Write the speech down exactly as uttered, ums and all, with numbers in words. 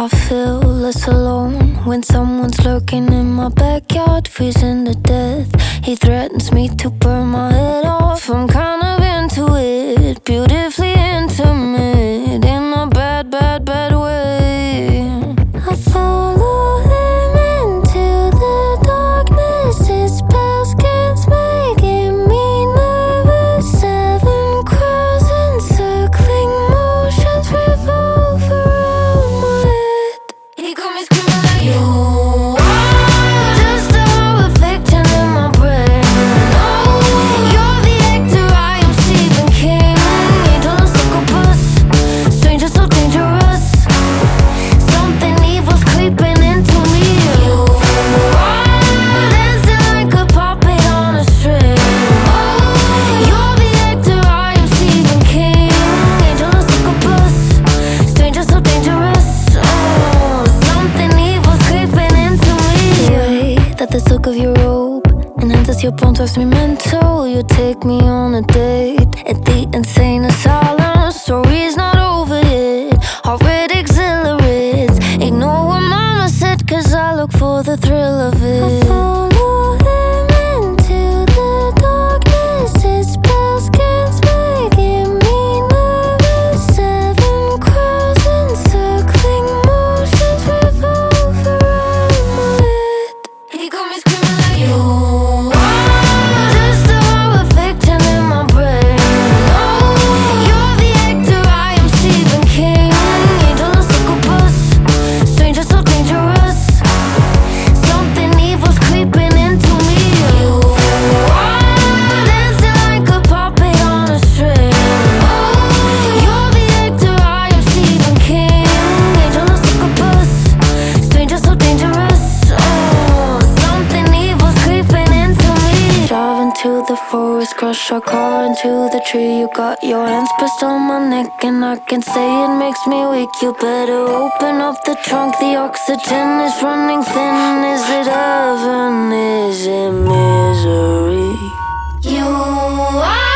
I feel less alone when someone's lurking in my backyard, freezing to death. He threatens me to burn my head off. I'm kind of into it, beautifully intimate, in a bad, bad, bad way. I follow him into the darkness. His spell scans making me nervous. Seven crows encircling motions revolve around my head. He got me screaming like you are just a horror fiction in my brain. Oh, you're the actor, I am Stephen King. Angel and succubus, stranger so dangerous. Something evil's creeping into me. You are dancing like a puppet on a string. Oh, you're the actor, I am Stephen King. Angel and succubus, stranger so dangerous. Oh, something evil's creeping into me. The way that the silk of your robe enhances your bones drives me mental. You take me on a date at the insane asylum. Story's not over yet, heart exhilarates. Ignore what mama said, cause I look for the thrill of it. I follow him into the darkness. His spell scans making me nervous. Seven crows encircling motions revolve around my head. He got me screaming like you are just a horror fiction in my brain. Oh, you're the actor, I am Stephen King. Angel and succubus, stranger so dangerous. Something evil's creeping into me. You are dancing like a puppet on a string. Oh, you're the actor, I am Stephen King. Angel and succubus, stranger so dangerous. Oh, something evil's creeping into me. Driving to the forest, crush our car into the tree. You got your hands pressed on my neck, and I can say it makes me weak. You better open up the trunk, the oxygen is running thin. Is it heaven? Is it misery? You are